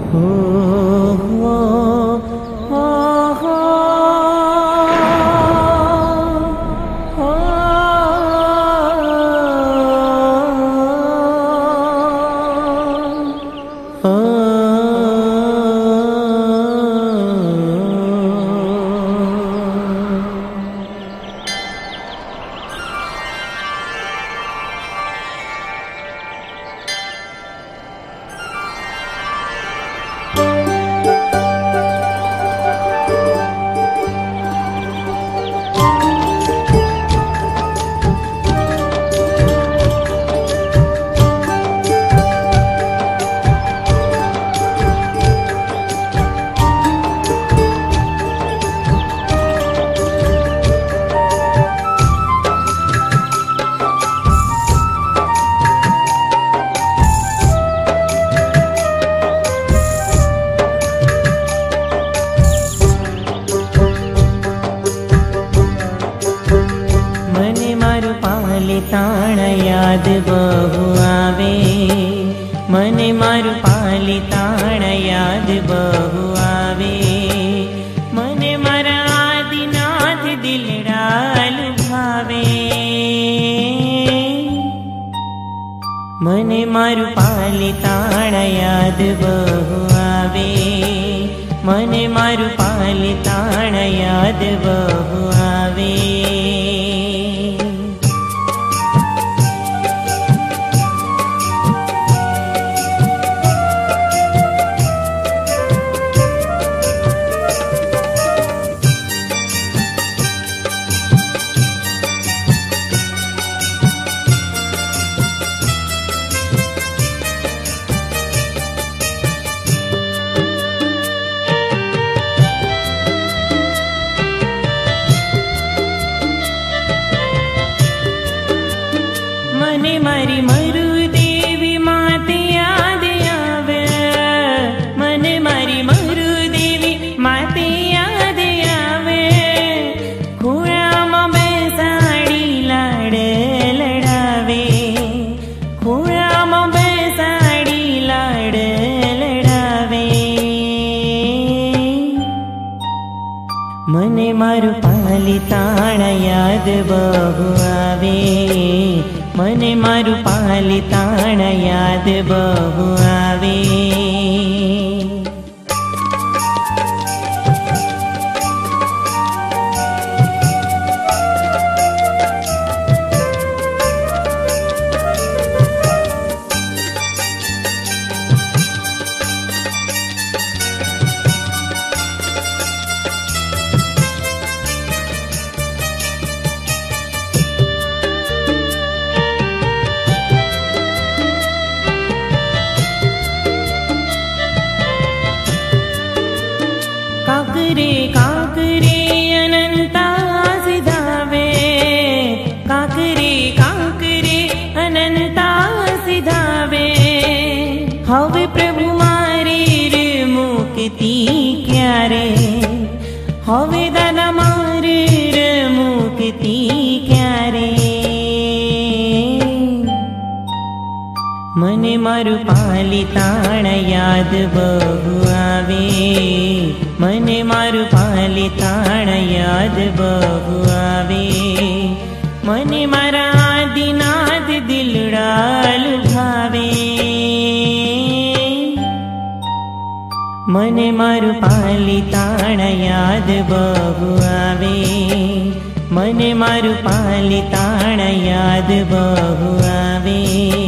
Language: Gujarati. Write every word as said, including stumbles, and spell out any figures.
પાલિતાણ યાદ બહુ આવે, મને મારું પાલિતાણ યાદ બહુ આવે, મને મારા આદિનાથ દિલડા લુભાવે, મને મારું પાલિતાણ યાદ બહુ આવે, મને મારું પાલિતાણ યાદ બહુ આવે. મને મારી મરુદેવી માતે યાદ આવે, મને મારી મરુદેવી માતે યાદ આવે, ખોળામાં બેસાડી લાડ લડાવે, ખોળામાં બેસાડી લાડ લડાવે, મને મારું પાલિતાણ યાદ બહુ આવે, મને મારું પાલિતાણ યાદ બહુ આવે. કાકરે કાકરે અનંતા સિધાવે, કાકરે કાકરે અનંતા સિધાવે, હવે પ્રભુ મારી મુક્તિ ક્યારે, હવે દાદા મારી મુક્તિ ક્યારે, મને મારું પાલિતાણ યાદ બહુ આવે, મને મારું પાલિતાણ યાદ બહુ આવે, મને મારા આદિનાથ દિલડા લુભાવે, મને મારું પાલિતાણ યાદ બહુ આવે, મને મારું પાલિતાણ યાદ બહુ આવે.